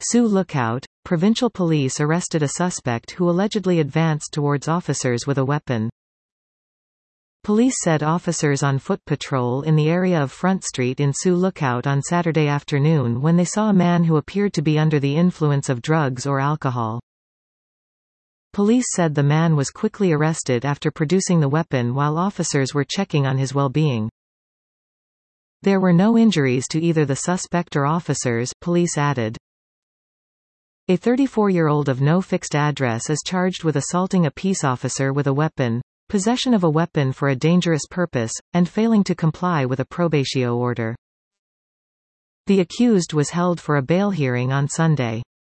Sioux Lookout, provincial police arrested a suspect who allegedly advanced towards officers with a weapon. Police said officers on foot patrol in the area of Front Street in Sioux Lookout on Saturday afternoon when they saw a man who appeared to be under the influence of drugs or alcohol. Police said the man was quickly arrested after producing the weapon while officers were checking on his well-being. There were no injuries to either the suspect or officers, police added. A 34-year-old of no fixed address is charged with assaulting a peace officer with a weapon, possession of a weapon for a dangerous purpose, and failing to comply with a probatio order. The accused was held for a bail hearing on Sunday.